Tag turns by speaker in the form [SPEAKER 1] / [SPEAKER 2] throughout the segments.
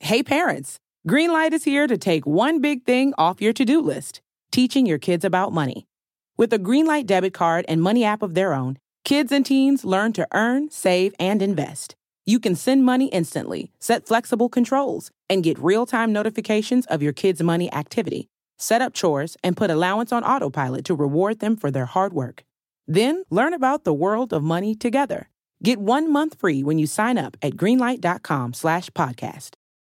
[SPEAKER 1] Hey parents, Greenlight is here to take one big thing off your to-do list, teaching your kids about money. With a Greenlight debit card and money app of their own, kids and teens learn to earn, save, and invest. You can send money instantly, set flexible controls, and get real-time notifications of your kids' money activity. Set up chores and put allowance on autopilot to reward them for their hard work. Then learn about the world of money together. Get 1 month free when you sign up at greenlight.com/podcast.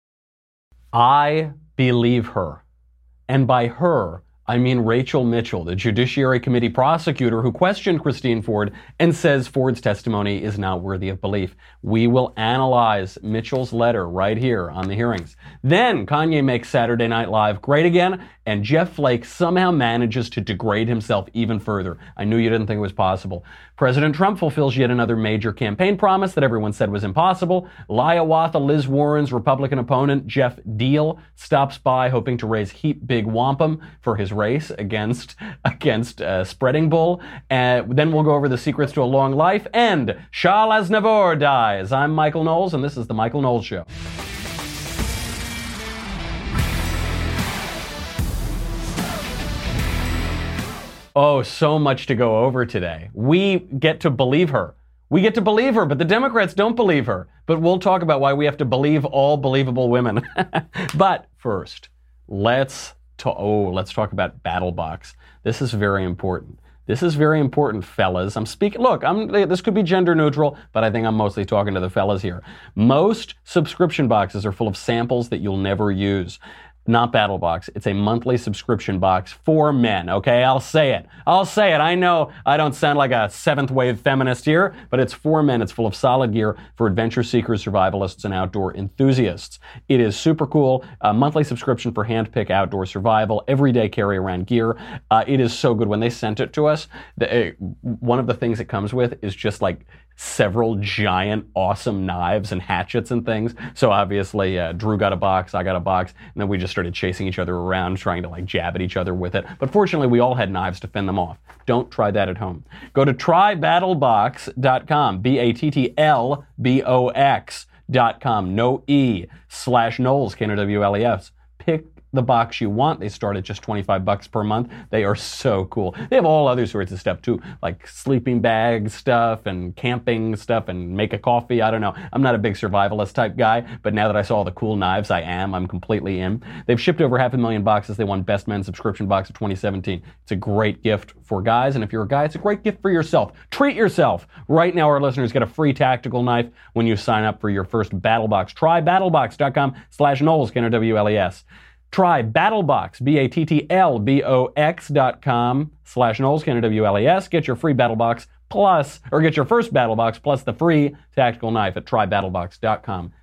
[SPEAKER 2] I believe her. And by her, I mean Rachel Mitchell, the Judiciary Committee prosecutor who questioned Christine Ford and says Ford's testimony is not worthy of belief. We will analyze Mitchell's letter right here on the hearings. Then Kanye makes Saturday Night Live great again, and Jeff Flake somehow manages to degrade himself even further. I knew you didn't think it was possible. President Trump fulfills yet another major campaign promise that everyone said was impossible. Hiawatha Liz Warren's Republican opponent, Jeff Deal, stops by hoping to raise heap big wampum for his race against Spreading Bull. Then we'll go over the secrets to a long life, and Charles Aznavour dies. I'm Michael Knowles, and this is The Michael Knowles Show. Oh, so much to go over today. We get to believe her. We get to believe her, but the Democrats don't believe her. But we'll talk about why we have to believe all believable women. But first, let's talk about BattleBox. This is very important. This is very important, fellas. This could be gender neutral, but I think I'm mostly talking to the fellas here. Most subscription boxes are full of samples that you'll never use. Not BattleBox. It's a monthly subscription box for men, okay? I'll say it. I know I don't sound like a seventh wave feminist here, but it's for men. It's full of solid gear for adventure seekers, survivalists, and outdoor enthusiasts. It is super cool. A monthly subscription for hand-pick outdoor survival, everyday carry-around gear. It is so good. When they sent it to us, one of the things it comes with is just like several giant, awesome knives and hatchets and things. So obviously, Drew got a box, I got a box, and then we just started chasing each other around, trying to like jab at each other with it. But fortunately, we all had knives to fend them off. Don't try that at home. Go to trybattlebox.com, BATTLBOX.com, no E, /Knowles, KNOWLES. Pick the box you want. They start at just $25 per month. They are so cool. They have all other sorts of stuff too, like sleeping bag stuff and camping stuff and make a coffee. I don't know. I'm not a big survivalist type guy, but now that I saw all the cool knives, I'm completely in. They've shipped over 500,000 boxes. They won Best Men's Subscription Box of 2017. It's a great gift for guys, and if you're a guy, it's a great gift for yourself. Treat yourself. Right now, our listeners get a free tactical knife when you sign up for your first BattleBox. Try battlebox.com /Knowles, KNOWLES. Try BattleBox, BATTLBOX.com /Knowles, KNOWLES. Get your free BattleBox get your first BattleBox plus the free tactical knife at trybattlebox.com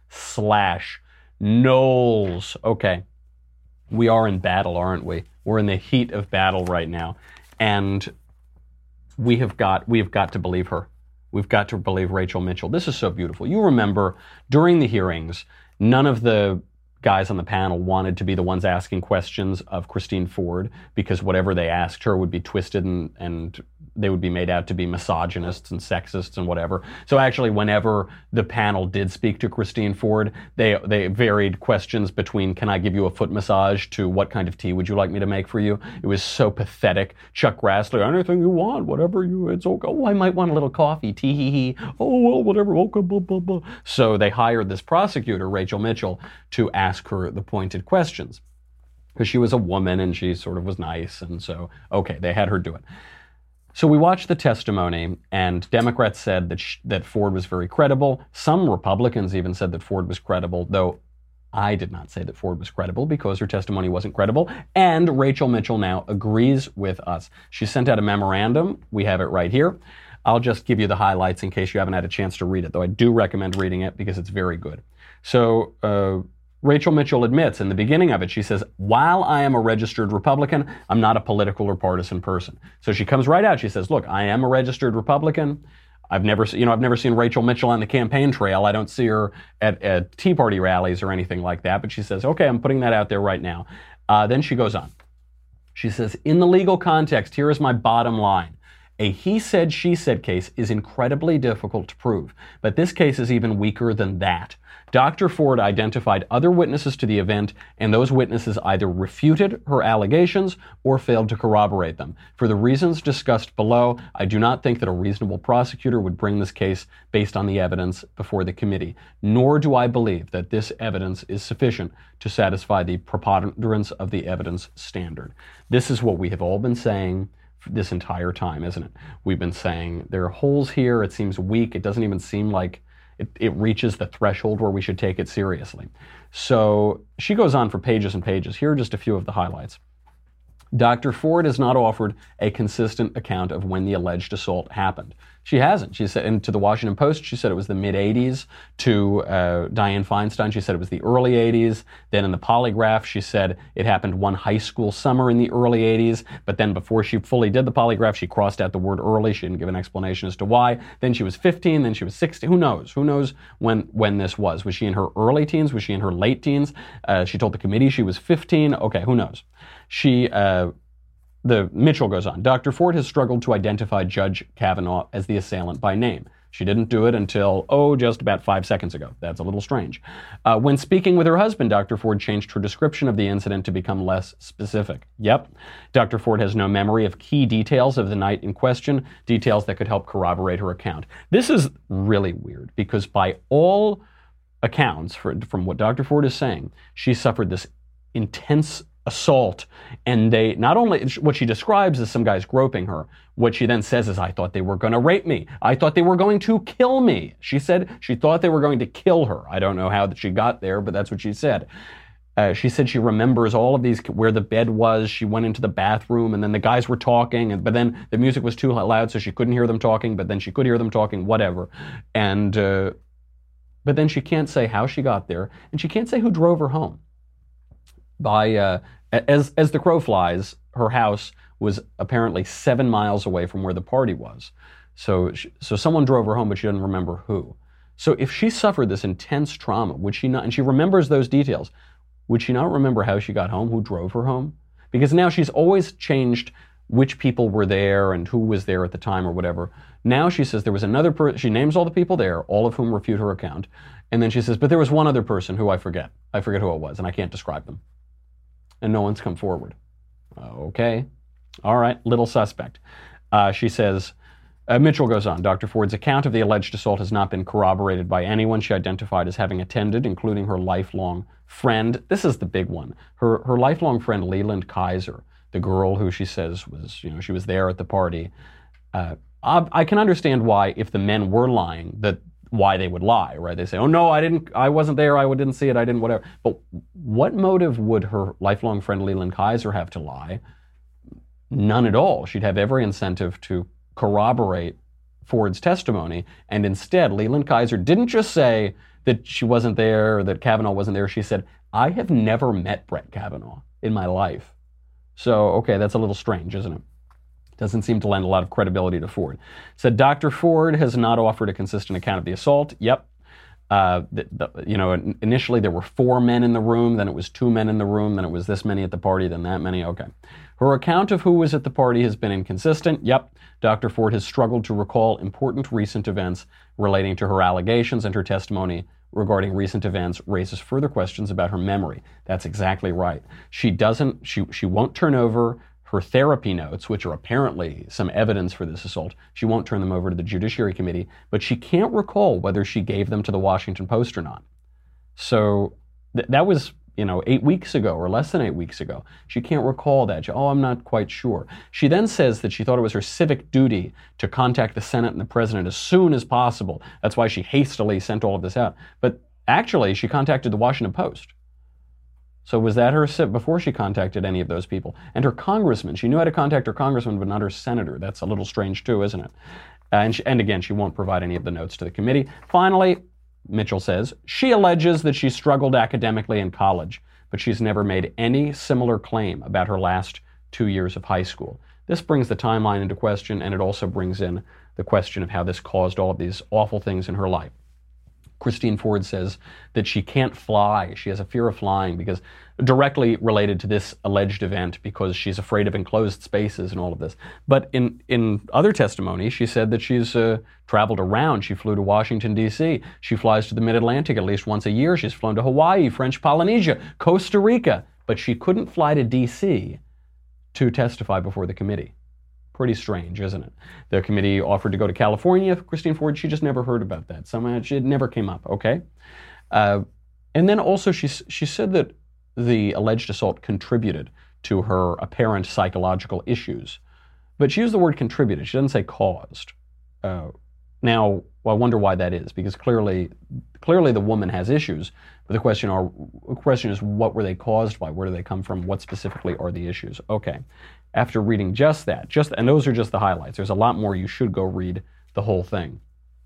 [SPEAKER 2] /Knowles. Okay, we are in battle, aren't we? We're in the heat of battle right now, and we have got to believe her. We've got to believe Rachel Mitchell. This is so beautiful. You remember during the hearings, none of the guys on the panel wanted to be the ones asking questions of Christine Ford because whatever they asked her would be twisted and they would be made out to be misogynists and sexists and whatever. So actually, whenever the panel did speak to Christine Ford, they varied questions between, can I give you a foot massage, to what kind of tea would you like me to make for you? It was so pathetic. Chuck Grassley, anything you want, whatever it's okay. Oh, I might want a little coffee, tee hee hee. Oh, well, whatever, okay, blah, blah, blah. So they hired this prosecutor, Rachel Mitchell, to ask her the pointed questions. Because she was a woman and she sort of was nice, and so, okay, they had her do it. So we watched the testimony, and Democrats said that Ford was very credible. Some Republicans even said that Ford was credible, though I did not say that Ford was credible because her testimony wasn't credible. And Rachel Mitchell now agrees with us. She sent out a memorandum. We have it right here. I'll just give you the highlights in case you haven't had a chance to read it, though I do recommend reading it because it's very good. So Rachel Mitchell admits in the beginning of it, she says, while I am a registered Republican, I'm not a political or partisan person. So she comes right out. She says, look, I am a registered Republican. I've never seen Rachel Mitchell on the campaign trail. I don't see her at Tea Party rallies or anything like that. But she says, okay, I'm putting that out there right now. Then she goes on. She says, in the legal context, here is my bottom line. A he said, she said case is incredibly difficult to prove, but this case is even weaker than that. Dr. Ford identified other witnesses to the event, and those witnesses either refuted her allegations or failed to corroborate them. For the reasons discussed below, I do not think that a reasonable prosecutor would bring this case based on the evidence before the committee, nor do I believe that this evidence is sufficient to satisfy the preponderance of the evidence standard. This is what we have all been saying this entire time, isn't it? We've been saying there are holes here, it seems weak, it doesn't even seem like it reaches the threshold where we should take it seriously. So she goes on for pages and pages. Here are just a few of the highlights. Dr. Ford has not offered a consistent account of when the alleged assault happened. She hasn't. She said, and to the Washington Post, she said it was the mid-'80s. To Dianne Feinstein, she said it was the early '80s. Then in the polygraph, she said it happened one high school summer in the early '80s. But then before she fully did the polygraph, she crossed out the word early. She didn't give an explanation as to why. Then she was 15, then she was 16. Who knows? Who knows when this was? Was she in her early teens? Was she in her late teens? She told the committee she was 15. Okay, who knows? Mitchell goes on. Dr. Ford has struggled to identify Judge Kavanaugh as the assailant by name. She didn't do it until, just about 5 seconds ago. That's a little strange. When speaking with her husband, Dr. Ford changed her description of the incident to become less specific. Yep. Dr. Ford has no memory of key details of the night in question, details that could help corroborate her account. This is really weird because by all accounts, from what Dr. Ford is saying, she suffered this intense assault, and they not only what she describes as some guys groping her, what she then says is, I thought they were going to rape me. I thought they were going to kill me. She said she thought they were going to kill her. I don't know how she got there, but that's what she said. She said she remembers all of these, where the bed was. She went into the bathroom, and then the guys were talking, but then the music was too loud, so she couldn't hear them talking, but then she could hear them talking, whatever. And but then she can't say how she got there, and she can't say who drove her home. As the crow flies, her house was apparently 7 miles away from where the party was. So someone drove her home, but she doesn't remember who. So if she suffered this intense trauma, would she not, and she remembers those details, would she not remember how she got home, who drove her home? Because now she's always changed which people were there and who was there at the time or whatever. Now she says there was another person, she names all the people there, all of whom refute her account. And then she says, but there was one other person who I forget. I forget who it was, and I can't describe them. And no one's come forward. Okay. All right. Little suspect. She says, Mitchell goes on. Dr. Ford's account of the alleged assault has not been corroborated by anyone she identified as having attended, including her lifelong friend. This is the big one. Her lifelong friend, Leland Kaiser, the girl who she says was, she was there at the party. I can understand why, if the men were lying, why they would lie, right? They say, oh no, I wasn't there, I didn't see it, I didn't whatever. But what motive would her lifelong friend Leland Kaiser have to lie? None at all. She'd have every incentive to corroborate Ford's testimony, and instead Leland Kaiser didn't just say that she wasn't there, or that Kavanaugh wasn't there. She said, I have never met Brett Kavanaugh in my life. So, okay, that's a little strange, isn't it? Doesn't seem to lend a lot of credibility to Ford. Said Dr. Ford has not offered a consistent account of the assault. Yep. Initially there were 4 men in the room, then it was 2 men in the room, then it was this many at the party, then that many. Okay. Her account of who was at the party has been inconsistent. Yep. Dr. Ford has struggled to recall important recent events relating to her allegations, and her testimony regarding recent events raises further questions about her memory. That's exactly right. She won't turn over her therapy notes, which are apparently some evidence for this assault. She won't turn them over to the Judiciary Committee, but she can't recall whether she gave them to the Washington Post or not. So that was, 8 weeks ago or less than 8 weeks ago. She can't recall that. I'm not quite sure. She then says that she thought it was her civic duty to contact the Senate and the President as soon as possible. That's why she hastily sent all of this out. But actually, she contacted the Washington Post. So was that her before she contacted any of those people? And her congressman, she knew how to contact her congressman, but not her senator. That's a little strange too, isn't it? And again, she won't provide any of the notes to the committee. Finally, Mitchell says, she alleges that she struggled academically in college, but she's never made any similar claim about her last 2 years of high school. This brings the timeline into question, and it also brings in the question of how this caused all of these awful things in her life. Christine Ford says that she can't fly. She has a fear of flying because directly related to this alleged event because she's afraid of enclosed spaces and all of this. But in other testimony, she said that she's traveled around. She flew to Washington, D.C. She flies to the Mid-Atlantic at least once a year. She's flown to Hawaii, French Polynesia, Costa Rica. But she couldn't fly to D.C. to testify before the committee. Pretty strange, isn't it? The committee offered to go to California. Christine Ford, she just never heard about that. Somehow it never came up, okay? And then also she said that the alleged assault contributed to her apparent psychological issues. But she used the word contributed. She doesn't say caused. Now, I wonder why that is, because clearly the woman has issues. But the question is, what were they caused by? Where do they come from? What specifically are the issues? Okay. After reading just that, and those are just the highlights. There's a lot more. You should go read the whole thing.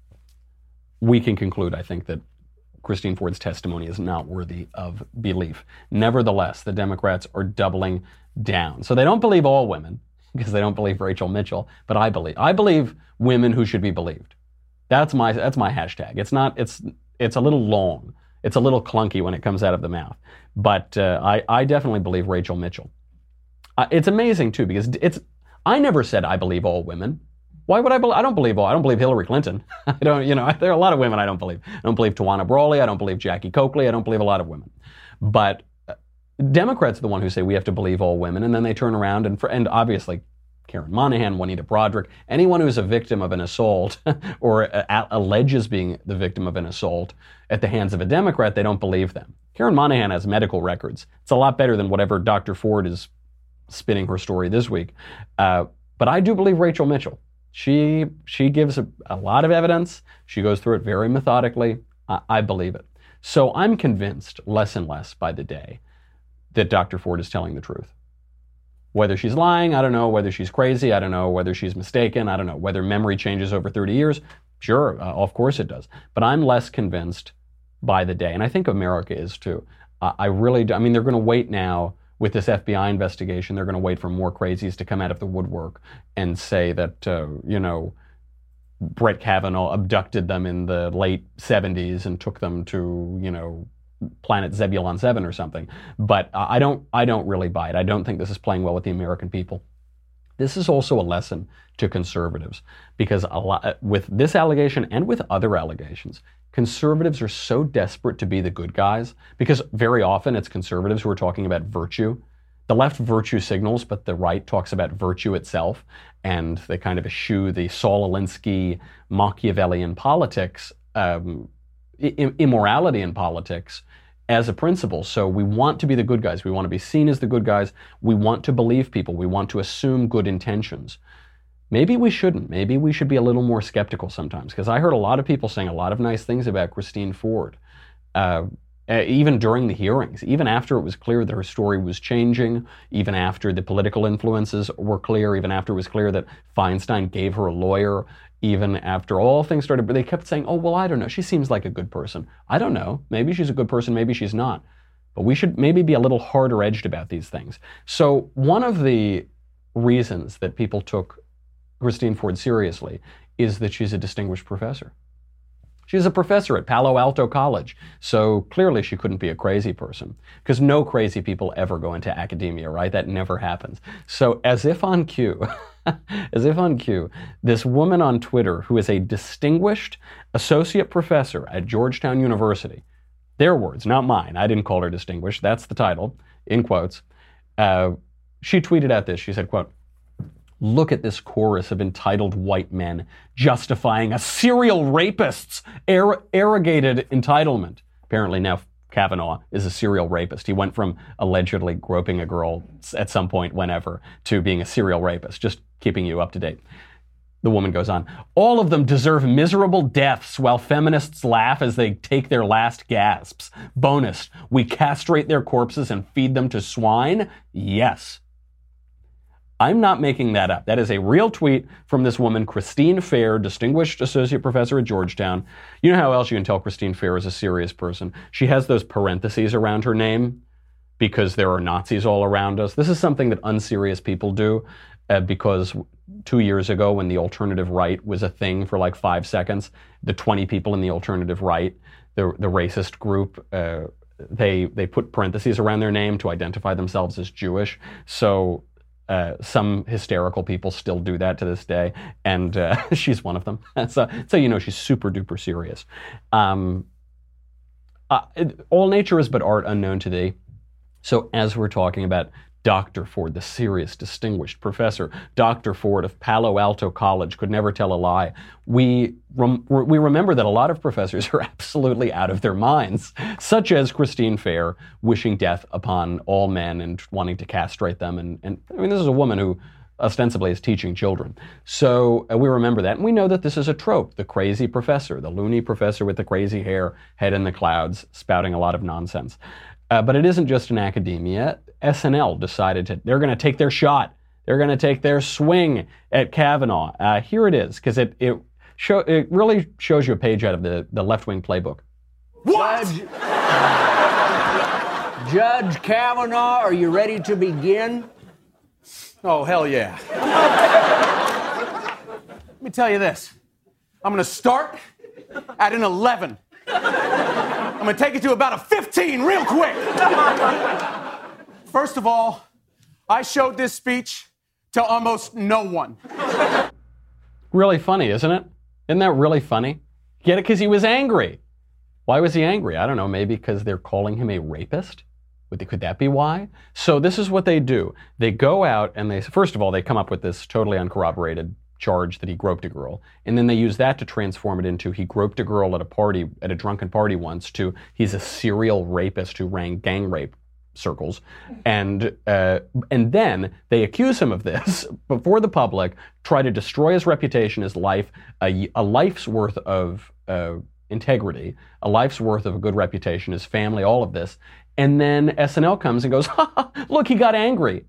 [SPEAKER 2] We can conclude, I think, that Christine Ford's testimony is not worthy of belief. Nevertheless, the Democrats are doubling down. So they don't believe all women, because they don't believe Rachel Mitchell, but I believe women who should be believed. That's my hashtag. It's a little long. It's a little clunky when it comes out of the mouth. But I definitely believe Rachel Mitchell. It's amazing too, because I never said I believe all women. Why would I believe? I don't believe Hillary Clinton. There are a lot of women I don't believe. I don't believe Tawana Brawley. I don't believe Jackie Coakley. I don't believe a lot of women. But Democrats are the one who say we have to believe all women, and then they turn around and obviously Karen Monahan, Juanita Broderick, anyone who's a victim of an assault or alleges being the victim of an assault at the hands of a Democrat, they don't believe them. Karen Monahan has medical records. It's a lot better than whatever Dr. Ford is spinning her story this week. But I do believe Rachel Mitchell. She gives a lot of evidence. She goes through it very methodically. I believe it. So I'm convinced less and less by the day that Dr. Ford is telling the truth. Whether she's lying, I don't know. Whether she's crazy, I don't know. Whether she's mistaken, I don't know. Whether memory changes over 30 years, sure, of course it does. But I'm less convinced by the day. And I think America is too. I really do. I mean, they're going to wait now with this FBI investigation. They're going to wait for more crazies to come out of the woodwork and say that, Brett Kavanaugh abducted them in the late 70s and took them to, planet Zebulon 7 or something. But I don't really buy it. I don't think this is playing well with the American people. This is also a lesson to conservatives, because with this allegation and with other allegations, conservatives are so desperate to be the good guys, because very often it's conservatives who are talking about virtue. The left virtue signals, but the right talks about virtue itself, and they kind of eschew the Saul Alinsky Machiavellian politics, immorality in politics, as a principle. So we want to be the good guys. We want to be seen as the good guys. We want to believe people. We want to assume good intentions. Maybe we shouldn't. Maybe we should be a little more skeptical sometimes, because I heard a lot of people saying a lot of nice things about Christine Ford, even during the hearings, even after it was clear that her story was changing, even after the political influences were clear, even after it was clear that Feinstein gave her a lawyer, even after all things started, but they kept saying, oh, well, I don't know. She seems like a good person. I don't know. Maybe she's a good person. Maybe she's not. But we should maybe be a little harder edged about these things. So one of the reasons that people took Christine Ford seriously is that she's a distinguished professor. She's a professor at Palo Alto College, so clearly she couldn't be a crazy person, because no crazy people ever go into academia, right? That never happens. So as if on cue, this woman on Twitter who is a distinguished associate professor at Georgetown University, their words, not mine, I didn't call her distinguished, that's the title, in quotes, she tweeted out this, she said, quote, "Look at this chorus of entitled white men justifying a serial rapist's arrogated entitlement." Apparently now Kavanaugh is a serial rapist. He went from allegedly groping a girl at some point whenever to being a serial rapist, just keeping you up to date. The woman goes on, "All of them deserve miserable deaths while feminists laugh as they take their last gasps. Bonus, we castrate their corpses and feed them to swine? Yes." I'm not making that up. That is a real tweet from this woman, Christine Fair, distinguished associate professor at Georgetown. You know how else you can tell Christine Fair is a serious person? She has those parentheses around her name because there are Nazis all around us. This is something that unserious people do because 2 years ago when the alternative right was a thing for like 5 seconds, the 20 people in the alternative right racist group, they put parentheses around their name to identify themselves as Jewish. So some hysterical people still do that to this day, and she's one of them. So she's super duper serious. All nature is but art unknown to thee. So as we're talking about Dr. Ford, the serious, distinguished professor, Dr. Ford of Palo Alto College, could never tell a lie. We remember that a lot of professors are absolutely out of their minds, such as Christine Fair, wishing death upon all men and wanting to castrate them. And I mean, this is a woman who ostensibly is teaching children. So we remember that. And we know that this is a trope, the crazy professor, the loony professor with the crazy hair, head in the clouds, spouting a lot of nonsense. But it isn't just in academia. SNL decided they're going to take their shot. They're going to take their swing at Kavanaugh. Here it is, because it really shows you a page out of the left-wing playbook.
[SPEAKER 3] What? Judge Kavanaugh, are you ready to begin?
[SPEAKER 4] Oh, hell yeah. Let me tell you this. I'm going to start at an 11. I'm going to take it to about a 15 real quick. First of all, I showed this speech to almost no one.
[SPEAKER 2] Really funny, isn't it? Isn't that really funny? Get it? Because he was angry. Why was he angry? I don't know. Maybe because they're calling him a rapist? Could that be why? So this is what they do. They go out and first of all, they come up with this totally uncorroborated charge that he groped a girl. And then they use that to transform it into he groped a girl at a drunken party once, to he's a serial rapist who ran gang rape circles. And then they accuse him of this before the public, try to destroy his reputation, his life, a life's worth of integrity, a life's worth of a good reputation, his family, all of this. And then SNL comes and goes, look, he got angry.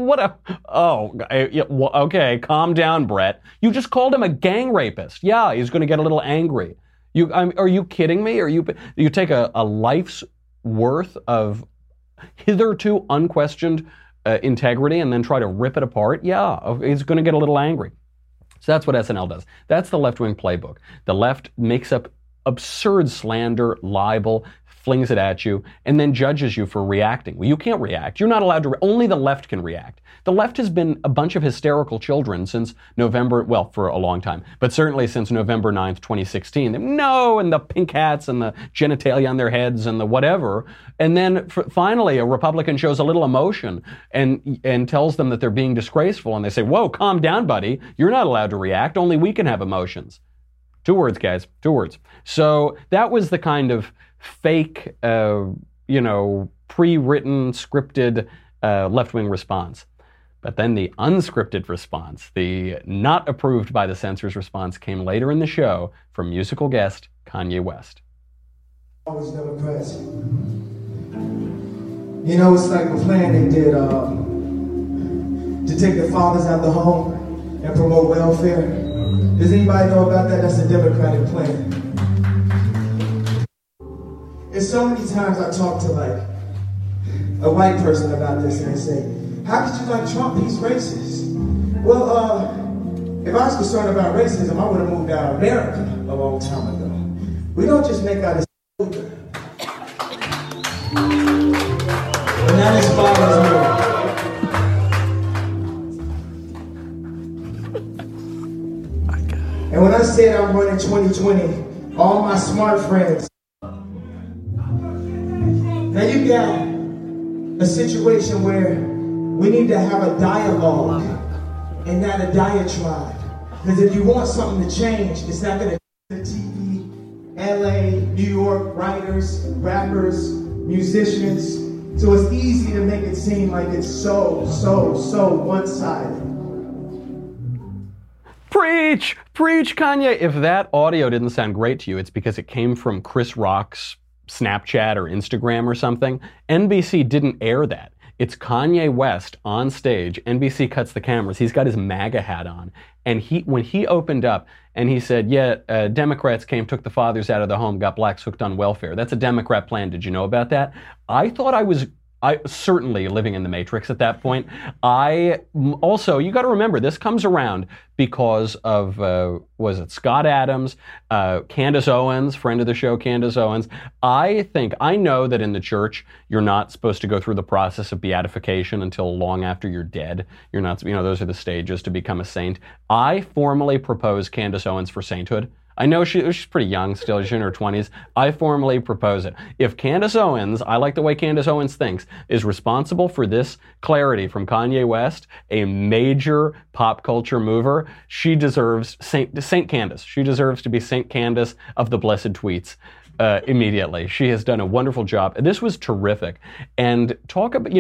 [SPEAKER 2] Okay, calm down, Brett. You just called him a gang rapist. Yeah, he's going to get a little angry. Are you kidding me? You take a life's worth of hitherto unquestioned integrity and then try to rip it apart? Yeah, he's going to get a little angry. So that's what SNL does. That's the left-wing playbook. The left makes up absurd slander, libel, flings it at you, and then judges you for reacting. Well, you can't react. You're not allowed to. Only the left can react. The left has been a bunch of hysterical children since November, well, for a long time, but certainly since November 9th, 2016. No, and the pink hats and the genitalia on their heads and the whatever. And then finally, a Republican shows a little emotion and tells them that they're being disgraceful. And they say, whoa, calm down, buddy. You're not allowed to react. Only we can have emotions. 2 words, guys. 2 words. So that was the kind of fake, pre-written, scripted left-wing response. But then the unscripted response, the not approved by the censors response, came later in the show from musical guest Kanye West.
[SPEAKER 5] Always Democrats. You know, it's like a plan they did to take the fathers out of the home and promote welfare. Does anybody know about that? That's a Democratic plan. And so many times I talk to like a white person about this and they say, how could you like Trump? He's racist. Well, if I was concerned about racism, I would have moved out of America a long time ago. We don't just make out a and that inspires me. And when I said I'm running 2020, all my smart friends. Now you got a situation where we need to have a dialogue and not a diatribe. Because if you want something to change, it's not going to change the TV, LA, New York, writers, rappers, musicians. So it's easy to make it seem like it's so one-sided.
[SPEAKER 2] Preach! Preach, Kanye! If that audio didn't sound great to you, it's because it came from Chris Rock's Snapchat or Instagram or something. NBC didn't air that. It's Kanye West on stage. NBC cuts the cameras. He's got his MAGA hat on. And when he opened up and he said, Democrats came, took the fathers out of the home, got blacks hooked on welfare. That's a Democrat plan. Did you know about that? I thought I was certainly living in the Matrix at that point. Also, you got to remember, this comes around because of, was it Scott Adams, Candace Owens, friend of the show, Candace Owens. I know that in the church, you're not supposed to go through the process of beatification until long after you're dead. You're not, those are the stages to become a saint. I formally propose Candace Owens for sainthood. I know she's pretty young still, she's in her 20s. I formally propose it. If Candace Owens, I like the way Candace Owens thinks, is responsible for this clarity from Kanye West, a major pop culture mover, she deserves Saint Candace. She deserves to be Saint Candace of the blessed tweets. Immediately. She has done a wonderful job. This was terrific. And talk about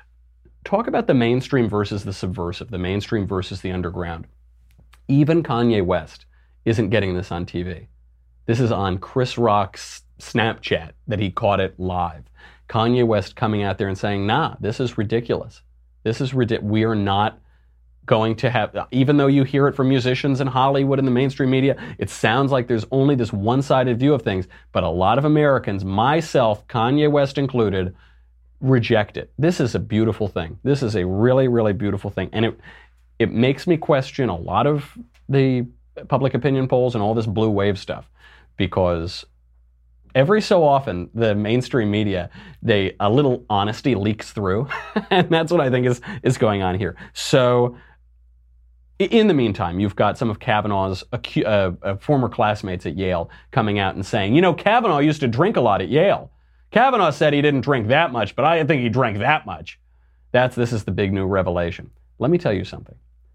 [SPEAKER 2] the mainstream versus the subversive, the mainstream versus the underground. Even Kanye West isn't getting this on TV. This is on Chris Rock's Snapchat that he caught it live. Kanye West coming out there and saying, nah, this is ridiculous. We are not going to have, even though you hear it from musicians in Hollywood and the mainstream media, it sounds like there's only this one-sided view of things, but a lot of Americans, myself, Kanye West included, reject it. This is a beautiful thing. This is a really, really beautiful thing. And it makes me question a lot of the public opinion polls and all this blue wave stuff, because every so often the mainstream media, a little honesty leaks through, and that's what I think is going on here. So in the meantime, you've got some of Kavanaugh's former classmates at Yale coming out and saying, Kavanaugh used to drink a lot at Yale. Kavanaugh said he didn't drink that much, but I think he drank that much. This is the big new revelation. Let me tell you something.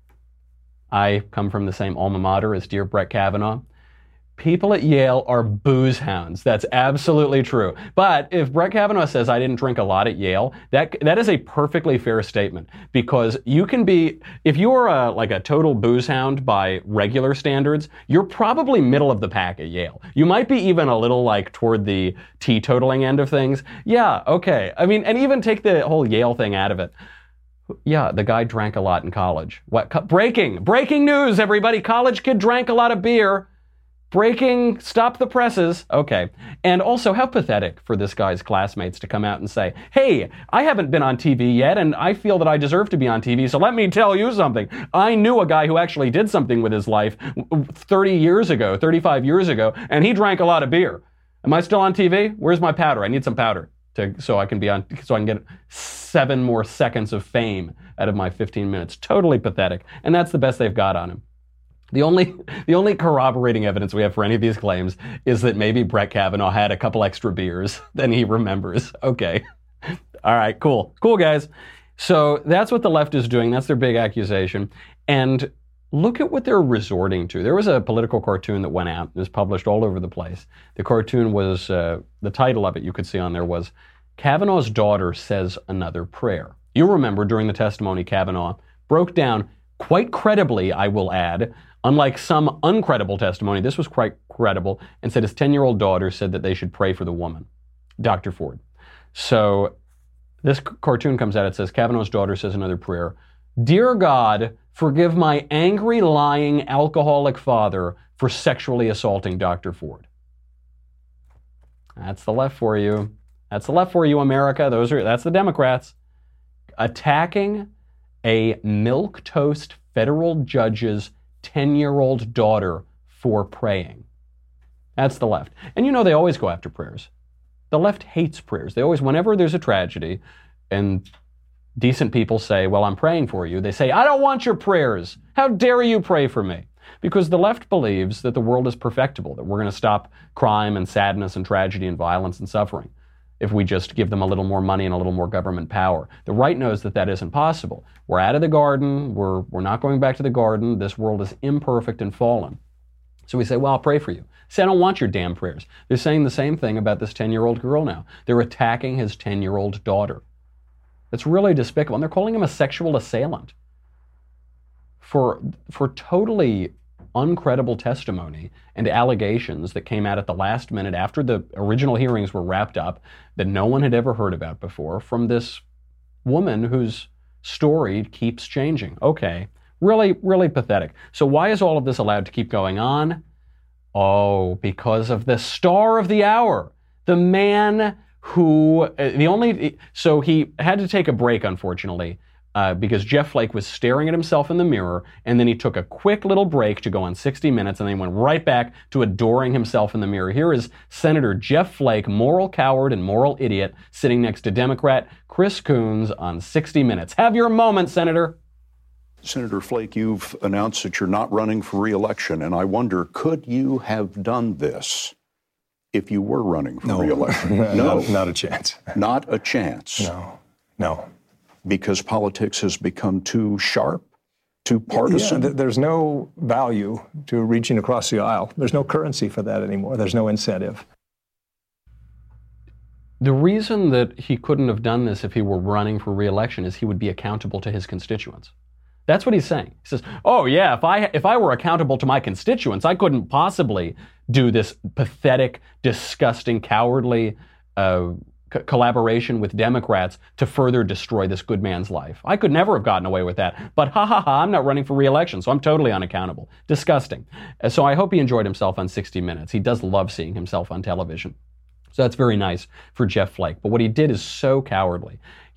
[SPEAKER 2] I come from the same alma mater as dear Brett Kavanaugh. People at Yale are booze hounds. That's absolutely true. But if Brett Kavanaugh says I didn't drink a lot at Yale, that is a perfectly fair statement, because you can be, if you're a total booze hound by regular standards, you're probably middle of the pack at Yale. You might be even a little toward the teetotaling end of things. Yeah, okay. I mean, and even take the whole Yale thing out of it. Yeah, the guy drank a lot in college. What? Breaking news, everybody. College kid drank a lot of beer. Breaking, stop the presses. Okay. And also, how pathetic for this guy's classmates to come out and say, hey, I haven't been on TV yet, and I feel that I deserve to be on TV, so let me tell you something. I knew a guy who actually did something with his life 35 years ago, and he drank a lot of beer. Am I still on TV? Where's my powder? I need some powder so I can get 7 more seconds of fame out of my 15 minutes. Totally pathetic. And that's the best they've got on him. The only corroborating evidence we have for any of these claims is that maybe Brett Kavanaugh had a couple extra beers than he remembers. Okay. All right, cool. Cool, guys. So that's what the left is doing. That's their big accusation. And look at what they're resorting to. There was a political cartoon that went out. It was published all over the place. The cartoon was, the title of it you could see on there was, Kavanaugh's daughter says another prayer. You remember during the testimony, Kavanaugh broke down quite credibly, I will add, unlike some uncredible testimony, this was quite credible, and said his 10-year-old daughter said that they should pray for the woman, Dr. Ford. So this cartoon comes out, it says, Kavanaugh's daughter says another prayer. Dear God, forgive my angry, lying, alcoholic father for sexually assaulting Dr. Ford. That's the left for you. That's the left for you, America. That's the Democrats. Attacking a milquetoast federal judge's 10-year-old daughter for praying. That's the left. And they always go after prayers. The left hates prayers. They always, whenever there's a tragedy and decent people say, well, I'm praying for you, they say, I don't want your prayers. How dare you pray for me? Because the left believes that the world is perfectible, that we're going to stop crime and sadness and tragedy and violence and suffering if we just give them a little more money and a little more government power. The right knows that that isn't possible. We're out of the garden. We're not going back to the garden. This world is imperfect and fallen. So we say, well, I'll pray for you. Say, I don't want your damn prayers. They're saying the same thing about this 10-year-old girl now. They're attacking his 10-year-old daughter. It's really despicable. And they're calling him a sexual assailant for totally uncredible testimony and allegations that came out at the last minute after the original hearings were wrapped up that no one had ever heard about before from this woman whose story keeps changing. Okay, really, really pathetic. So why is all of this allowed to keep going on? Oh, because of the star of the hour, the man so he had to take a break, unfortunately, because Jeff Flake was staring at himself in the mirror, and then he took a quick little break to go on 60 Minutes, and then he went right back to adoring himself in the mirror. Here is Senator Jeff Flake, moral coward and moral idiot, sitting next to Democrat Chris Coons on 60 Minutes. Have your moment, Senator.
[SPEAKER 6] Senator Flake, you've announced that you're not running for re-election, and I wonder, could you have done this if you were running for re-election?
[SPEAKER 7] No, not a chance.
[SPEAKER 6] Not a chance?
[SPEAKER 7] No.
[SPEAKER 6] Because politics has become too sharp, too partisan?
[SPEAKER 7] Yeah, there's no value to reaching across the aisle. There's no currency for that anymore. There's no incentive.
[SPEAKER 2] The reason that he couldn't have done this if he were running for re-election is he would be accountable to his constituents. That's what he's saying. He says, oh yeah, if I were accountable to my constituents, I couldn't possibly do this pathetic, disgusting, cowardly collaboration with Democrats to further destroy this good man's life. I could never have gotten away with that. But I'm not running for re-election, so I'm totally unaccountable. Disgusting. So I hope he enjoyed himself on 60 Minutes. He does love seeing himself on television. So that's very nice for Jeff Flake. But what he did is so cowardly.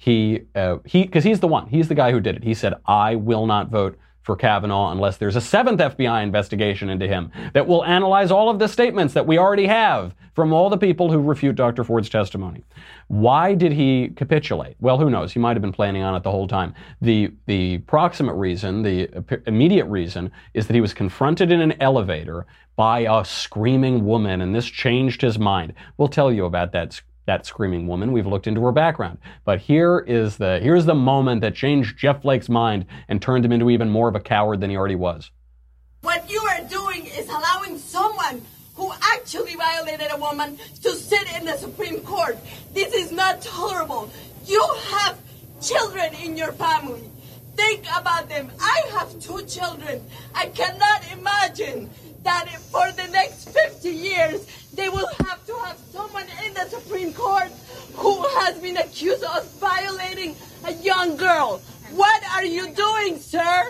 [SPEAKER 2] Because he's the one. He's the guy who did it. He said, I will not vote for Kavanaugh unless there's a 7th FBI investigation into him that will analyze all of the statements that we already have from all the people who refute Dr. Ford's testimony. Why did he capitulate? Well, who knows? He might have been planning on it the whole time. The proximate reason, the immediate reason, is that he was confronted in an elevator by a screaming woman, and this changed his mind. We'll tell you about that screaming woman. We've looked into her background. But here's the moment that changed Jeff Flake's mind and turned him into even more of a coward than he already was.
[SPEAKER 8] What you are doing is allowing someone who actually violated a woman to sit in the Supreme Court. This is not tolerable. You have children in your family. Think about them. I have 2 children. I cannot imagine that for the next 50 years, they will have to have someone in the Supreme Court who has been accused of violating a young girl. What are you doing, sir?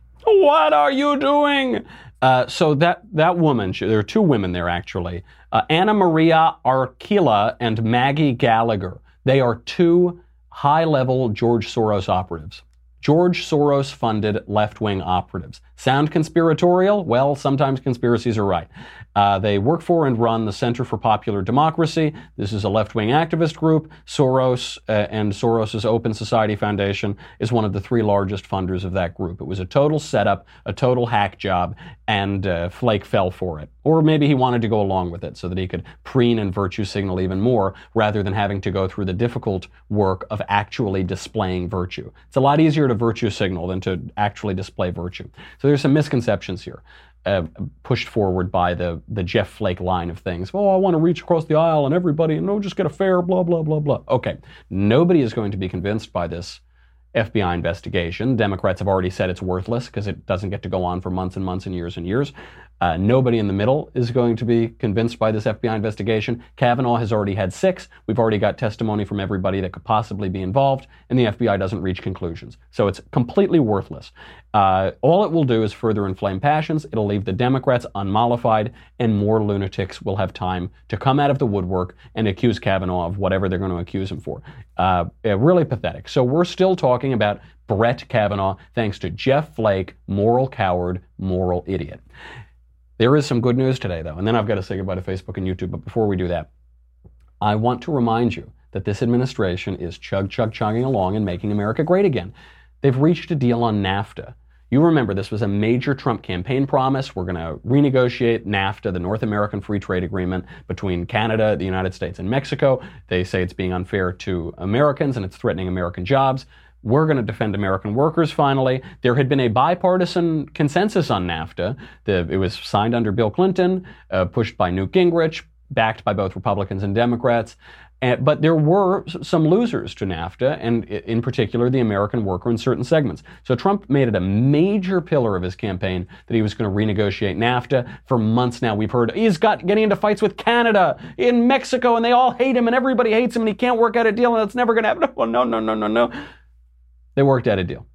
[SPEAKER 2] What are you doing? So that woman, there are 2 women there actually, Anna Maria Archila and Maggie Gallagher. They are 2 high-level George Soros operatives. George Soros-funded left-wing operatives. Sound conspiratorial? Well, sometimes conspiracies are right. They work for and run the Center for Popular Democracy. This is a left-wing activist group. Soros and Soros's Open Society Foundation is one of the 3 largest funders of that group. It was a total setup, a total hack job, and Flake fell for it. Or maybe he wanted to go along with it so that he could preen and virtue signal even more rather than having to go through the difficult work of actually displaying virtue. It's a lot easier to virtue signal than to actually display virtue. So there's some misconceptions here. Pushed forward by the Jeff Flake line of things. Oh, I want to reach across the aisle and everybody, and no, just get a fair, blah, blah, blah, blah. Okay, nobody is going to be convinced by this FBI investigation. Democrats have already said it's worthless because it doesn't get to go on for months and months and years and years. Nobody in the middle is going to be convinced by this FBI investigation. Kavanaugh has already had 6. We've already got testimony from everybody that could possibly be involved, and the FBI doesn't reach conclusions. So it's completely worthless. All it will do is further inflame passions. It'll leave the Democrats unmollified, and more lunatics will have time to come out of the woodwork and accuse Kavanaugh of whatever they're going to accuse him for. Really pathetic. So we're still talking about Brett Kavanaugh thanks to Jeff Flake, moral coward, moral idiot. There is some good news today, though, and then I've got to say goodbye to Facebook and YouTube. But before we do that, I want to remind you that this administration is chugging along and making America great again. They've reached a deal on NAFTA. You remember this was a major Trump campaign promise. We're going to renegotiate NAFTA, the North American Free Trade Agreement between Canada, the United States, and Mexico. They say it's being unfair to Americans and it's threatening American jobs. We're going to defend American workers, finally. There had been a bipartisan consensus on NAFTA. It was signed under Bill Clinton, pushed by Newt Gingrich, backed by both Republicans and Democrats. But there were some losers to NAFTA, and in particular, the American worker in certain segments. So Trump made it a major pillar of his campaign that he was going to renegotiate NAFTA. For months now, we've heard he's getting into fights with Canada, in Mexico, and they all hate him, and everybody hates him, and he can't work out a deal, and it's never going to happen. Oh, no. They worked out a deal.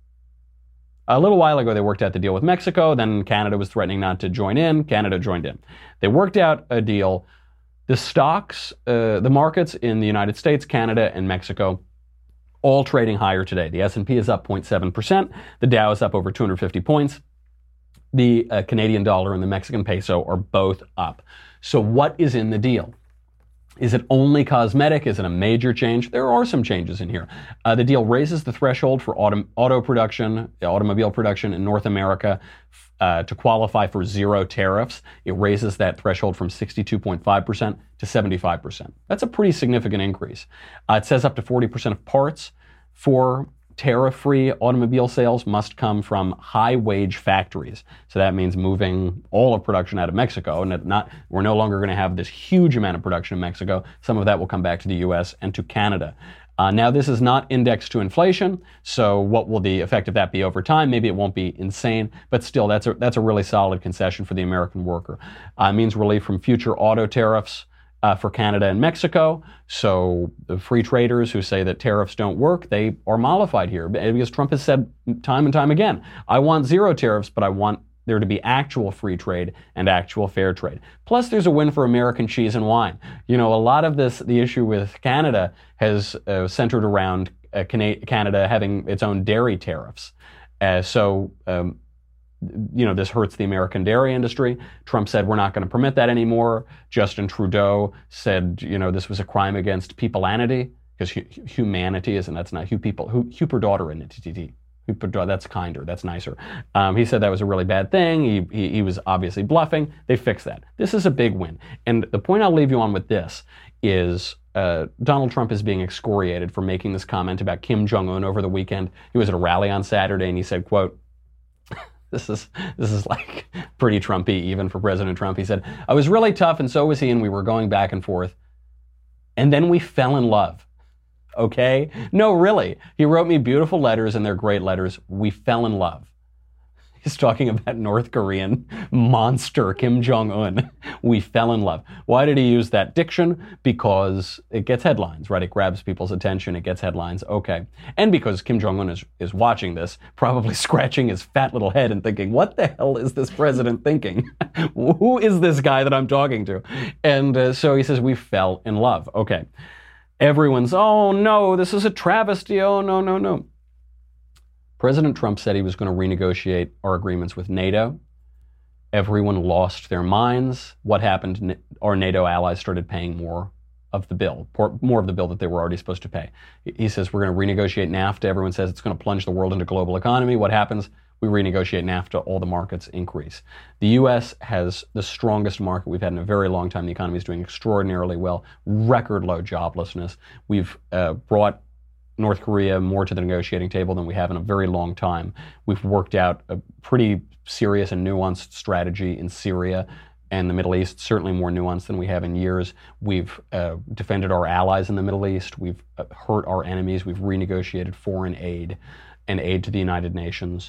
[SPEAKER 2] A little while ago, they worked out the deal with Mexico. Then Canada was threatening not to join in. Canada joined in. They worked out a deal The stocks, the markets in the United States, Canada, and Mexico, all trading higher today. The S&P is up 0.7%. The Dow is up over 250 points. The Canadian dollar and the Mexican peso are both up. So what is in the deal? Is it only cosmetic? Is it a major change? There are some changes in here. The deal raises the threshold for automobile production in North America to qualify for zero tariffs. It raises that threshold from 62.5% to 75%. That's a pretty significant increase. It says up to 40% of parts for tariff-free automobile sales must come from high-wage factories. So that means moving all of production out of Mexico, and we're no longer going to have this huge amount of production in Mexico. Some of that will come back to the U.S. and to Canada. Now, this is not indexed to inflation, so what will the effect of that be over time? Maybe it won't be insane, but still, that's a really solid concession for the American worker. It means relief from future auto tariffs for Canada and Mexico. So the free traders who say that tariffs don't work, they are mollified here because Trump has said time and time again, I want zero tariffs, but I want there to be actual free trade and actual fair trade. Plus, there's a win for American cheese and wine. You know, a lot of the issue with Canada has centered around Canada having its own dairy tariffs. This hurts the American dairy industry. Trump said, we're not going to permit that anymore. Justin Trudeau said, this was a crime against peopleanity, because humanity isn't, that's not huperdoteranity. That's kinder, that's nicer. He said that was a really bad thing. He was obviously bluffing. They fixed that. This is a big win. And the point I'll leave you on with this is Donald Trump is being excoriated for making this comment about Kim Jong-un over the weekend. He was at a rally on Saturday and he said, quote, This is like pretty Trumpy, even for President Trump. He said, I was really tough and so was he, and we were going back and forth. And then we fell in love. Okay? No, really. He wrote me beautiful letters, and they're great letters. We fell in love. He's talking about North Korean monster Kim Jong-un. We fell in love. Why did he use that diction? Because it gets headlines, right? It grabs people's attention. It gets headlines. Okay. And because Kim Jong-un is watching this, probably scratching his fat little head and thinking, what the hell is this president thinking? Who is this guy that I'm talking to? And so he says, we fell in love. Okay. Everyone's, oh no, this is a travesty. Oh, no. President Trump said he was going to renegotiate our agreements with NATO. Everyone lost their minds. What happened? Our NATO allies started paying more of the bill that they were already supposed to pay. He says, we're going to renegotiate NAFTA. Everyone says it's going to plunge the world into global economy. What happens? We renegotiate NAFTA, all the markets increase. The U.S. has the strongest market we've had in a very long time. The economy is doing extraordinarily well. Record low joblessness. We've brought North Korea more to the negotiating table than we have in a very long time. We've worked out a pretty serious and nuanced strategy in Syria and the Middle East, certainly more nuanced than we have in years. We've defended our allies in the Middle East. We've hurt our enemies. We've renegotiated foreign aid and aid to the United Nations.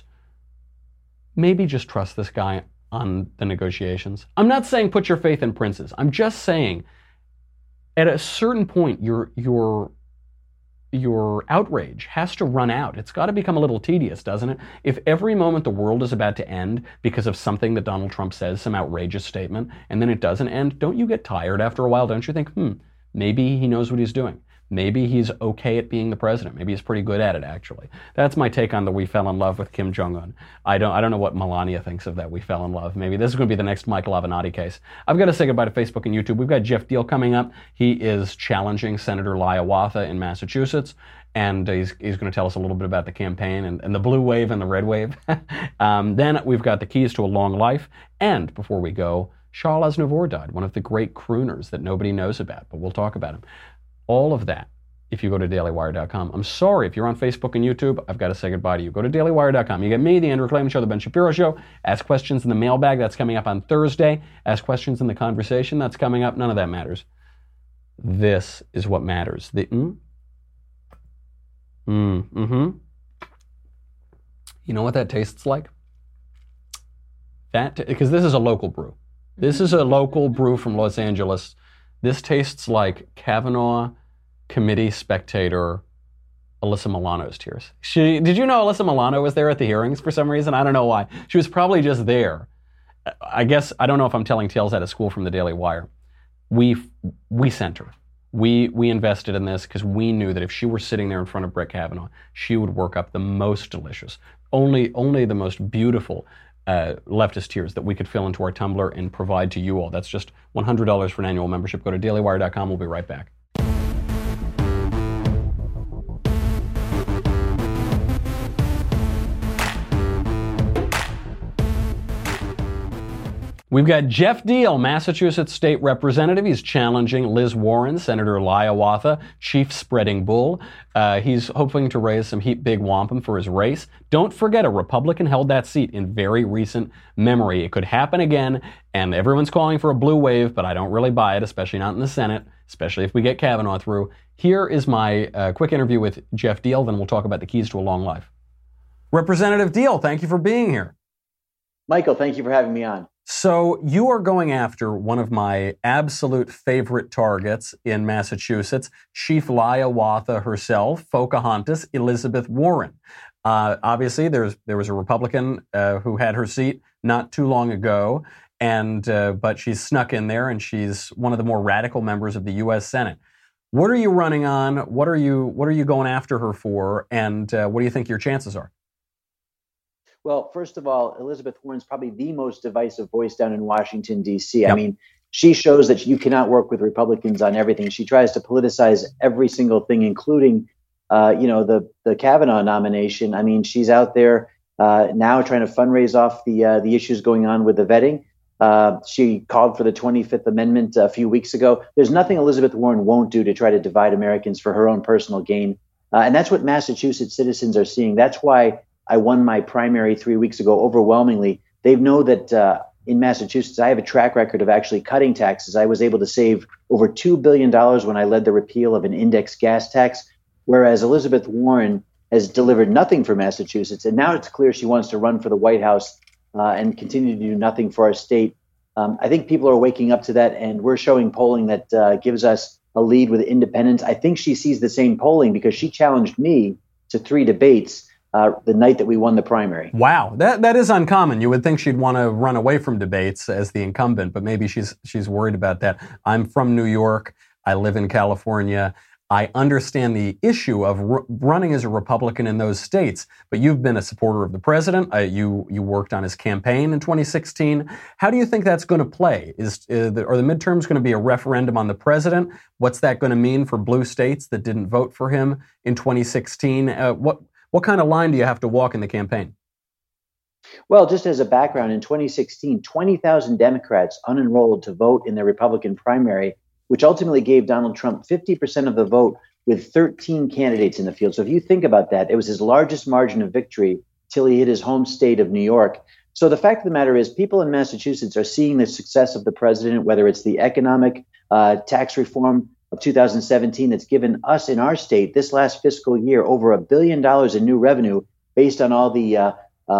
[SPEAKER 2] Maybe just trust this guy on the negotiations. I'm not saying put your faith in princes. I'm just saying at a certain point, your outrage has to run out. It's got to become a little tedious, doesn't it? If every moment the world is about to end because of something that Donald Trump says, some outrageous statement, and then it doesn't end, don't you get tired after a while? Don't you think, maybe he knows what he's doing. Maybe he's okay at being the president. Maybe he's pretty good at it, actually. That's my take on the we fell in love with Kim Jong-un. I don't know what Melania thinks of that we fell in love. Maybe this is going to be the next Michael Avenatti case. I've got to say goodbye to Facebook and YouTube. We've got Jeff Deal coming up. He is challenging Senator Hiawatha in Massachusetts, and he's going to tell us a little bit about the campaign and the blue wave and the red wave. Then we've got the keys to a long life. And before we go, Charles Aznavour died, one of the great crooners that nobody knows about, but we'll talk about him. All of that, if you go to dailywire.com. I'm sorry, if you're on Facebook and YouTube, I've got to say goodbye to you. Go to dailywire.com. You get me, The Andrew Klavan Show, The Ben Shapiro Show. Ask questions in the mailbag. That's coming up on Thursday. Ask questions in the conversation. That's coming up. None of that matters. This is what matters. You know what that tastes like? Because this is a local brew. This is a local brew from Los Angeles. This tastes like Kavanaugh committee spectator Alyssa Milano's tears. Did you know Alyssa Milano was there at the hearings for some reason? I don't know why. She was probably just there. I guess, I don't know if I'm telling tales out of school from the Daily Wire. we sent her. We invested in this because we knew that if she were sitting there in front of Brett Kavanaugh, she would work up the most delicious, only the most beautiful leftist tears that we could fill into our tumbler and provide to you all. That's just $100 for an annual membership. Go to dailywire.com. We'll be right back. We've got Jeff Deal, Massachusetts State Representative. He's challenging Liz Warren, Senator Hiawatha, Chief Spreading Bull. He's hoping to raise some heat big wampum for his race. Don't forget, a Republican held that seat in very recent memory. It could happen again, and everyone's calling for a blue wave, but I don't really buy it, especially not in the Senate, especially if we get Kavanaugh through. Here is my quick interview with Jeff Deal, then we'll talk about the keys to a long life. Representative Deal, thank you for being here.
[SPEAKER 9] Michael, thank you for having me on.
[SPEAKER 2] So you are going after one of my absolute favorite targets in Massachusetts, Chief Hiawatha herself, Pocahontas Elizabeth Warren. Obviously, there was a Republican who had her seat not too long ago, but she's snuck in there, and she's one of the more radical members of the U.S. Senate. What are you running on? What are you going after her for? And what do you think your chances are?
[SPEAKER 9] Well, first of all, Elizabeth Warren's probably the most divisive voice down in Washington, D.C.
[SPEAKER 2] Yep.
[SPEAKER 9] I mean, she shows that you cannot work with Republicans on everything. She tries to politicize every single thing, including, the Kavanaugh nomination. I mean, she's out there now trying to fundraise off the issues going on with the vetting. She called for the 25th Amendment a few weeks ago. There's nothing Elizabeth Warren won't do to try to divide Americans for her own personal gain. And that's what Massachusetts citizens are seeing. That's why I won my primary 3 weeks ago overwhelmingly. They know that in Massachusetts, I have a track record of actually cutting taxes. I was able to save over $2 billion when I led the repeal of an index gas tax, whereas Elizabeth Warren has delivered nothing for Massachusetts. And now it's clear she wants to run for the White House and continue to do nothing for our state. I think people are waking up to that, and we're showing polling that gives us a lead with independents. I think she sees the same polling because she challenged me to 3 debates the night that we won the primary.
[SPEAKER 2] Wow, that is uncommon. You would think she'd want to run away from debates as the incumbent, but maybe she's worried about that. I'm from New York. I live in California. I understand the issue of running as a Republican in those states, but you've been a supporter of the president. You worked on his campaign in 2016. How do you think that's going to play? Are the midterms going to be a referendum on the president? What's that going to mean for blue states that didn't vote for him in 2016? What kind of line do you have to walk in the campaign?
[SPEAKER 9] Well, just as a background, in 2016, 20,000 Democrats unenrolled to vote in the Republican primary, which ultimately gave Donald Trump 50% of the vote with 13 candidates in the field. So if you think about that, it was his largest margin of victory till he hit his home state of New York. So the fact of the matter is people in Massachusetts are seeing the success of the president, whether it's the economic tax reform of 2017 that's given us in our state this last fiscal year over $1 billion in new revenue based on all the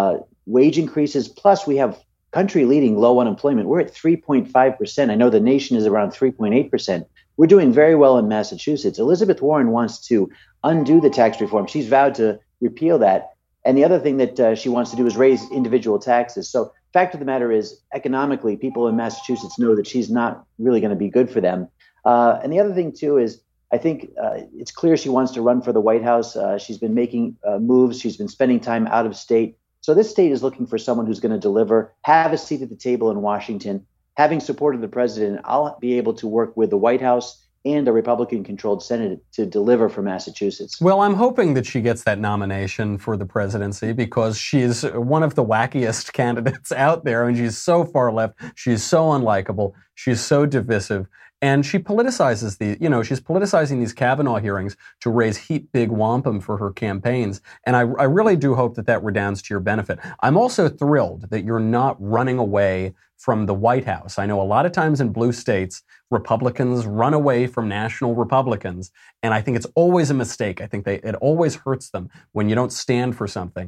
[SPEAKER 9] wage increases. Plus, we have country-leading low unemployment. We're at 3.5%. I know the nation is around 3.8%. We're doing very well in Massachusetts. Elizabeth Warren wants to undo the tax reform. She's vowed to repeal that. And the other thing that she wants to do is raise individual taxes. So fact of the matter is, economically, people in Massachusetts know that she's not really going to be good for them. And the other thing, too, is I think it's clear she wants to run for the White House. She's been making moves. She's been spending time out of state. So this state is looking for someone who's going to deliver, have a seat at the table in Washington. Having supported the president, I'll be able to work with the White House and a Republican-controlled Senate to deliver for Massachusetts.
[SPEAKER 2] Well, I'm hoping that she gets that nomination for the presidency because she's one of the wackiest candidates out there, and she's so far left. She's so unlikable. She's so divisive. And she politicizes she's politicizing these Kavanaugh hearings to raise heat big wampum for her campaigns. And I really do hope that redounds to your benefit. I'm also thrilled that you're not running away from the White House. I know a lot of times in blue states, Republicans run away from national Republicans. And I think it's always a mistake. I think it always hurts them when you don't stand for something.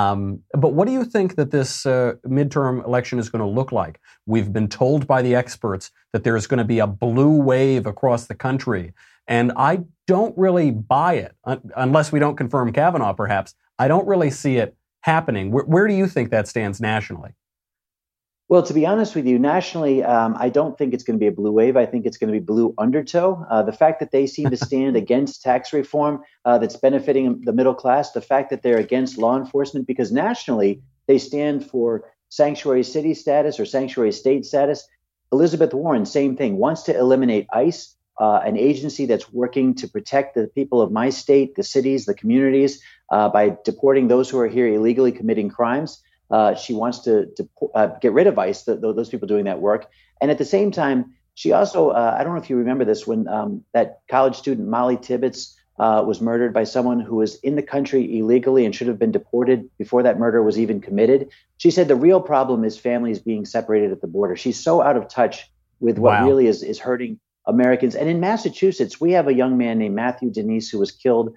[SPEAKER 2] But what do you think that this midterm election is going to look like? We've been told by the experts that there's going to be a blue wave across the country. And I don't really buy it, unless we don't confirm Kavanaugh, perhaps. I don't really see it happening. Where do you think that stands nationally?
[SPEAKER 9] Well, to be honest with you, nationally, I don't think it's going to be a blue wave. I think it's going to be blue undertow. The fact that they seem to stand against tax reform that's benefiting the middle class, the fact that they're against law enforcement, because nationally they stand for sanctuary city status or sanctuary state status. Elizabeth Warren, same thing, wants to eliminate ICE, an agency that's working to protect the people of my state, the cities, the communities, by deporting those who are here illegally committing crimes. She wants to get rid of ICE, those people doing that work. And at the same time, she also, I don't know if you remember this, when that college student, Molly Tibbetts, was murdered by someone who was in the country illegally and should have been deported before that murder was even committed. She said the real problem is families being separated at the border. She's so out of touch with what really is hurting Americans. And in Massachusetts, we have a young man named Matthew Denise who was killed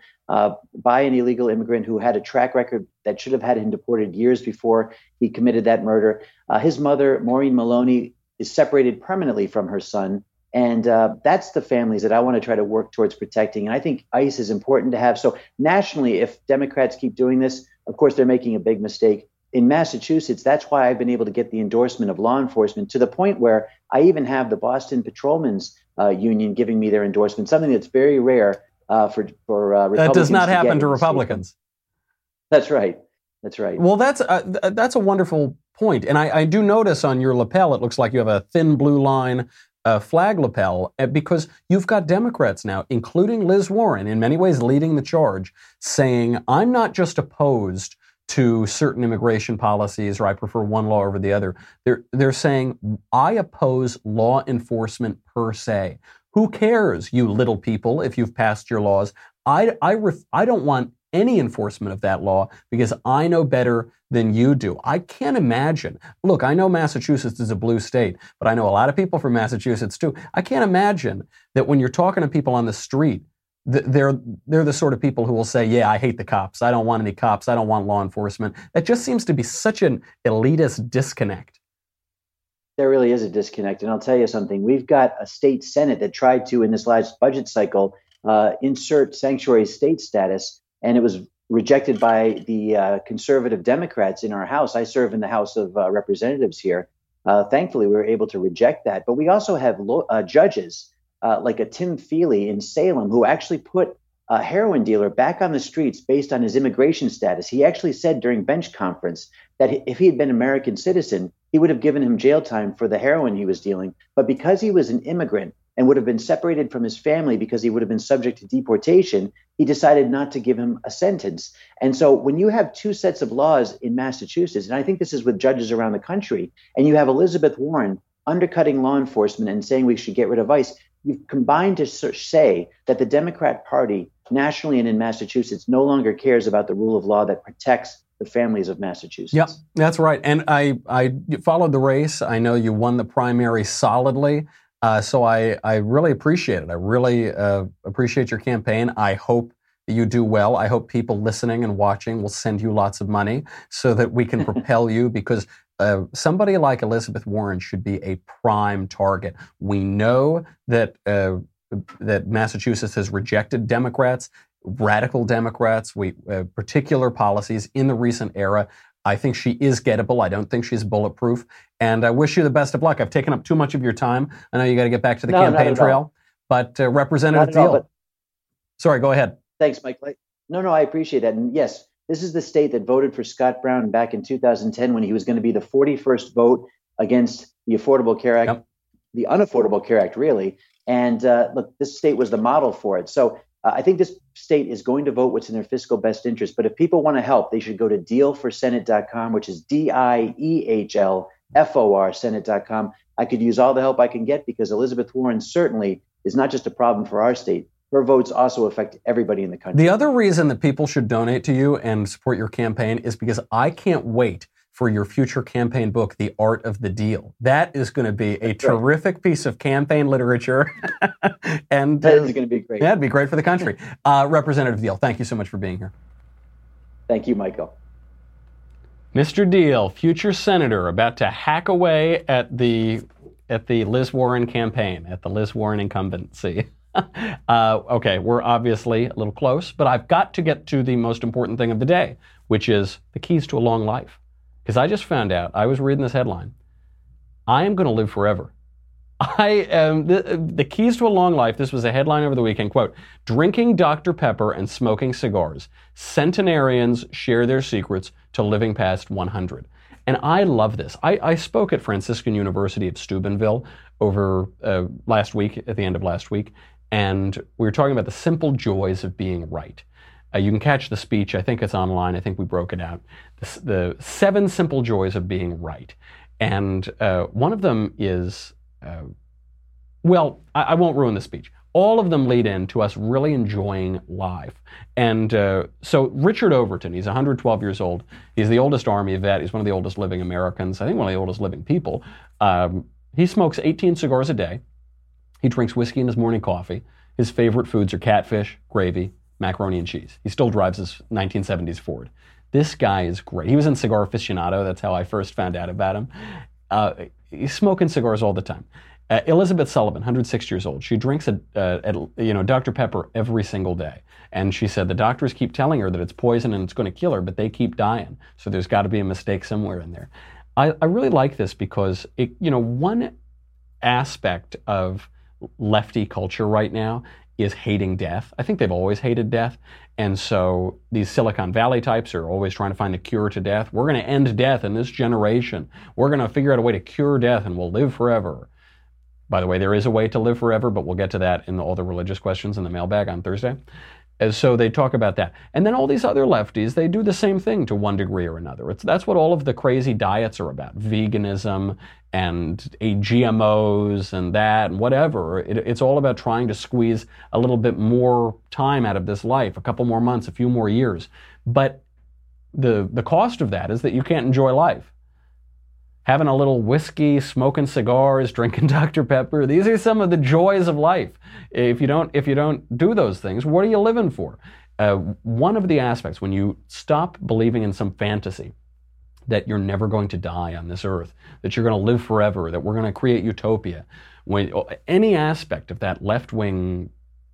[SPEAKER 9] by an illegal immigrant who had a track record that should have had him deported years before he committed that murder. His mother, Maureen Maloney, is separated permanently from her son. And that's the families that I want to try to work towards protecting. And I think ICE is important to have. So nationally, if Democrats keep doing this, of course, they're making a big mistake. In Massachusetts, that's why I've been able to get the endorsement of law enforcement to the point where I even have the Boston Patrolmen's Union giving me their endorsement, something that's very rare for Republicans.
[SPEAKER 2] That does not happen to Republicans.
[SPEAKER 9] That's right. That's right.
[SPEAKER 2] Well, that's a wonderful point. And I do notice on your lapel, it looks like you have a thin blue line flag lapel, because you've got Democrats now, including Liz Warren, in many ways leading the charge, saying, I'm not just opposed to certain immigration policies, or I prefer one law over the other. They're saying, I oppose law enforcement per se. Who cares, you little people, if you've passed your laws? I don't want any enforcement of that law because I know better than you do. I can't imagine. Look, I know Massachusetts is a blue state, but I know a lot of people from Massachusetts too. I can't imagine that when you're talking to people on the street, they're the sort of people who will say, yeah, I hate the cops. I don't want any cops. I don't want law enforcement. That just seems to be such an elitist disconnect.
[SPEAKER 9] There really is a disconnect. And I'll tell you something. We've got a state Senate that tried to, in this last budget cycle, insert sanctuary state status, and it was rejected by the conservative Democrats in our House. I serve in the House of Representatives here. Thankfully, we were able to reject that. But we also have judges like a Tim Feely in Salem who actually put a heroin dealer back on the streets based on his immigration status. He actually said during bench conference that if he had been an American citizen, he would have given him jail time for the heroin he was dealing. But because he was an immigrant and would have been separated from his family because he would have been subject to deportation, he decided not to give him a sentence. And so when you have two sets of laws in Massachusetts, and I think this is with judges around the country, and you have Elizabeth Warren undercutting law enforcement and saying we should get rid of ICE, you've combined to say that the Democrat Party nationally and in Massachusetts no longer cares about the rule of law that protects the families of Massachusetts.
[SPEAKER 2] Yep, that's right. And I followed the race. I know you won the primary solidly. So I really appreciate it. I really appreciate your campaign. I hope that you do well. I hope people listening and watching will send you lots of money so that we can propel you, because somebody like Elizabeth Warren should be a prime target. We know that that Massachusetts has rejected Democrats, radical Democrats, particular policies in the recent era. I think she is gettable. I don't think she's bulletproof. And I wish you the best of luck. I've taken up too much of your time. I know you got to get back to the campaign trail. But Representative Deal. Sorry, go ahead.
[SPEAKER 9] Thanks, Mike. No, I appreciate that. And yes, this is the state that voted for Scott Brown back in 2010 when he was going to be the 41st vote against the Affordable Care Act, the Unaffordable Care Act, really. And look, this state was the model for it. So I think this state is going to vote what's in their fiscal best interest. But if people want to help, they should go to dealforsenate.com, which is DIEHLFOR Senate.com. I could use all the help I can get because Elizabeth Warren certainly is not just a problem for our state. Her votes also affect everybody in the country.
[SPEAKER 2] The other reason that people should donate to you and support your campaign is because I can't wait for your future campaign book, The Art of the Deal. That is going to be a terrific piece of campaign literature. And
[SPEAKER 9] that is going to be great.
[SPEAKER 2] Yeah, it'd be great for the country. Representative Deal, thank you so much for being here.
[SPEAKER 9] Thank you, Michael.
[SPEAKER 2] Mr. Deal, future senator, about to hack away at the Liz Warren campaign, at the Liz Warren incumbency. Okay, we're obviously a little close, but I've got to get to the most important thing of the day, which is the keys to a long life. Because I just found out, I was reading this headline, I am going to live forever. I am the keys to a long life. This was a headline over the weekend. Quote, drinking Dr. Pepper and smoking cigars. Centenarians share their secrets to living past 100. And I love this. I spoke at Franciscan University of Steubenville over last week, at the end of last week, and we were talking about the simple joys of being right. You can catch the speech. I think it's online. I think we broke it out. The 7 simple joys of being right. And one of them is, I won't ruin the speech. All of them lead into us really enjoying life. And so Richard Overton, he's 112 years old. He's the oldest Army vet. He's one of the oldest living Americans. I think one of the oldest living people. He smokes 18 cigars a day. He drinks whiskey in his morning coffee. His favorite foods are catfish, gravy, macaroni and cheese. He still drives his 1970s Ford. This guy is great. He was in Cigar Aficionado. That's how I first found out about him. He's smoking cigars all the time. Elizabeth Sullivan, 106 years old. She drinks Dr. Pepper every single day. And she said the doctors keep telling her that it's poison and it's going to kill her, but they keep dying. So there's got to be a mistake somewhere in there. I really like this because one aspect of lefty culture right now is hating death. I think they've always hated death. And so these Silicon Valley types are always trying to find a cure to death. We're going to end death in this generation. We're going to figure out a way to cure death and we'll live forever. By the way, there is a way to live forever, but we'll get to that in all the religious questions in the mailbag on Thursday. And so they talk about that. And then all these other lefties, they do the same thing to one degree or another. That's what all of the crazy diets are about. Veganism and GMOs and that and whatever. It's all about trying to squeeze a little bit more time out of this life, a couple more months, a few more years. But the cost of that is that you can't enjoy life. Having a little whiskey, smoking cigars, drinking Dr. Pepper. These are some of the joys of life. If you don't do those things, what are you living for? One of the aspects, when you stop believing in some fantasy that you're never going to die on this earth, that you're going to live forever, that we're going to create utopia, when any aspect of that left-wing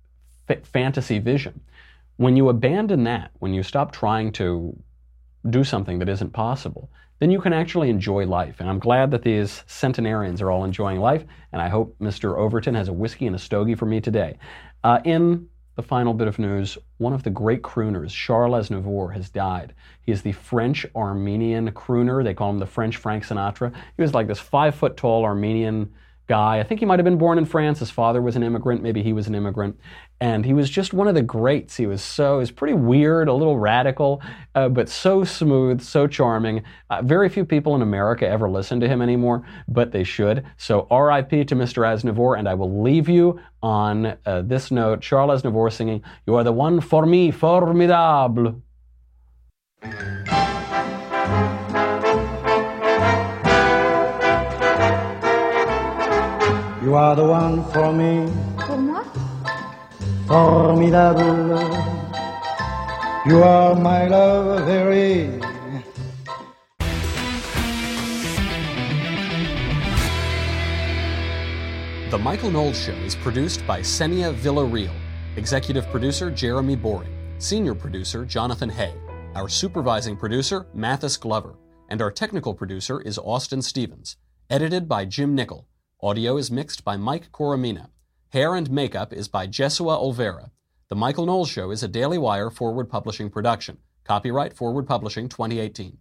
[SPEAKER 2] fantasy vision, when you abandon that, when you stop trying to do something that isn't possible, then you can actually enjoy life. And I'm glad that these centenarians are all enjoying life, and I hope Mr. Overton has a whiskey and a stogie for me today. In the final bit of news, one of the great crooners, Charles Aznavour, has died. He is the French-Armenian crooner. They call him the French Frank Sinatra. He was like this 5-foot-tall Armenian guy. I think he might have been born in France. His father was an immigrant. Maybe he was an immigrant. And he was just one of the greats. He was pretty weird, a little radical, but so smooth, so charming. Very few people in America ever listen to him anymore, but they should. So R.I.P. to Mr. Aznavour, and I will leave you on this note. Charles Aznavour singing, "You are the one for me, formidable."
[SPEAKER 10] You are the one for me.
[SPEAKER 11] Pour moi?
[SPEAKER 10] Formidable. You are my love very.
[SPEAKER 2] The Michael Knowles Show is produced by Senia Villarreal. Executive producer Jeremy Boring. Senior producer Jonathan Hay. Our supervising producer Mathis Glover. And our technical producer is Austin Stevens. Edited by Jim Nickel. Audio is mixed by Mike Coromina. Hair and makeup is by Jesua Olvera. The Michael Knowles Show is a Daily Wire Forward Publishing production. Copyright Forward Publishing 2018.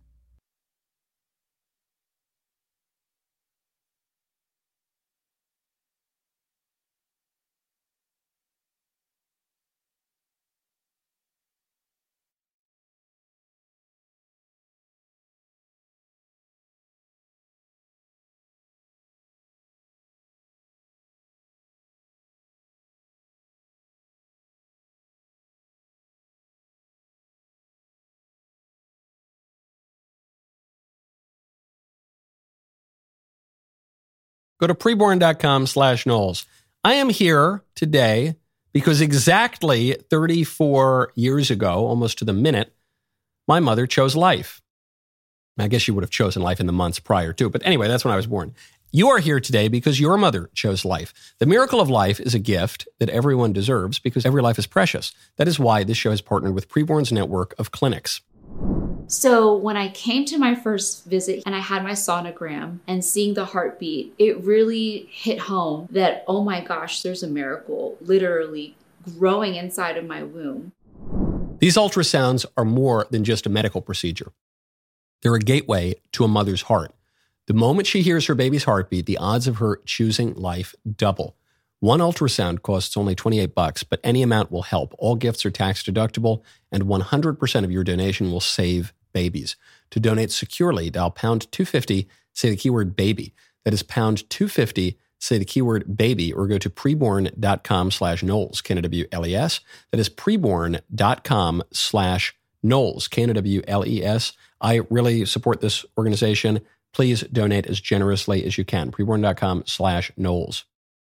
[SPEAKER 2] Go to preborn.com/Knowles. I am here today because exactly 34 years ago, almost to the minute, my mother chose life. I guess she would have chosen life in the months prior too. But anyway, that's when I was born. You are here today because your mother chose life. The miracle of life is a gift that everyone deserves because every life is precious. That is why this show has partnered with Preborn's network of clinics.
[SPEAKER 11] So when I came to my first visit and I had my sonogram and seeing the heartbeat, it really hit home that, oh my gosh, there's a miracle literally growing inside of my womb.
[SPEAKER 12] These ultrasounds are more than just a medical procedure. They're a gateway to a mother's heart. The moment she hears her baby's heartbeat, the odds of her choosing life double. One ultrasound costs only $28, but any amount will help. All gifts are tax deductible, and 100% of your donation will save babies. To donate securely, dial pound 250, say the keyword baby. That is pound 250, say the keyword baby, or go to preborn.com/Knowles, Knowles. That is preborn.com/Knowles, Knowles. I really support this organization. Please donate as generously as you can. Preborn.com/Knowles.